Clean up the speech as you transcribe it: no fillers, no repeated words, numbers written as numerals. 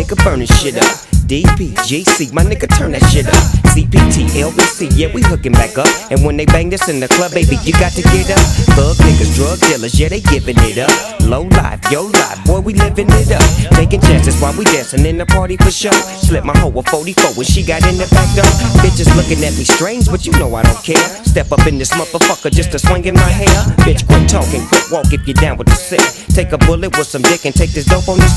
nigga burning shit up. DPGC, my nigga turn that shit up. CPT, LBC, yeah, we hooking back up. And when they bang this in the club, baby, you got to get up. Thug niggas, drug dealers, yeah, they giving it up. Low life, yo life, boy, we living it up. Taking chances while we dancing in the party for show. Slip my hoe a 44 when she got in the back door. Bitches looking at me strange, but you know I don't care. Step up in this motherfucker just to swing in my hair. Bitch, quit talking, quit walk if you're down with the sick. Take a bullet with some dick and take this dope on this